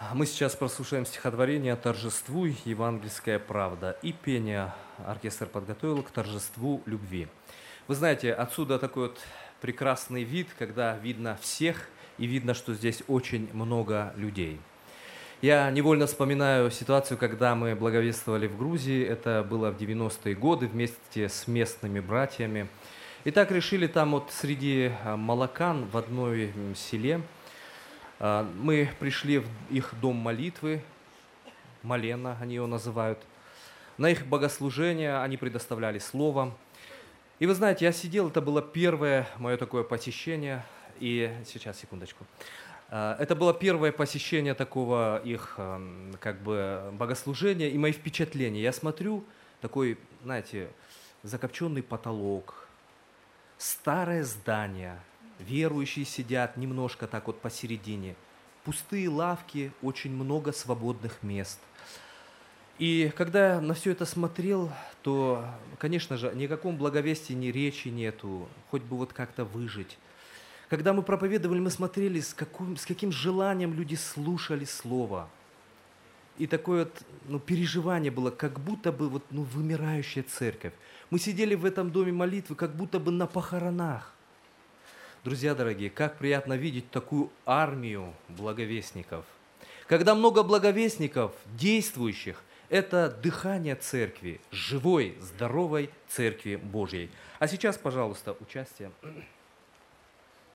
Мы сейчас прослушаем стихотворение «Торжествуй, евангельская правда» и пение оркестр подготовил к торжеству любви. Вы знаете, отсюда такой вот прекрасный вид, когда видно всех и видно, что здесь очень много людей. Я невольно вспоминаю ситуацию, когда мы благовествовали в Грузии. Это было в 90-е годы вместе с местными братьями. И так решили там вот среди молокан в одной селе. Мы пришли в их дом молитвы, Малена они его называют. На их богослужение они предоставляли слово. И вы знаете, я сидел, это было первое мое такое посещение. И сейчас, секундочку. Это было первое посещение такого их как бы богослужения и мои впечатления. Я смотрю, такой, знаете, закопченный потолок, старое здание, верующие сидят немножко так вот посередине, пустые лавки, очень много свободных мест. И когда я на все это смотрел, то, конечно же, ни о каком благовестии ни речи нету, хоть бы вот как-то выжить. Когда мы проповедовали, мы смотрели, с каким желанием люди слушали Слово. И такое вот, переживание было, как будто бы вымирающая церковь. Мы сидели в этом доме молитвы, как будто бы на похоронах. Друзья дорогие, как приятно видеть такую армию благовестников. Когда много благовестников, действующих, это дыхание церкви, живой, здоровой церкви Божьей. А сейчас, пожалуйста, участие.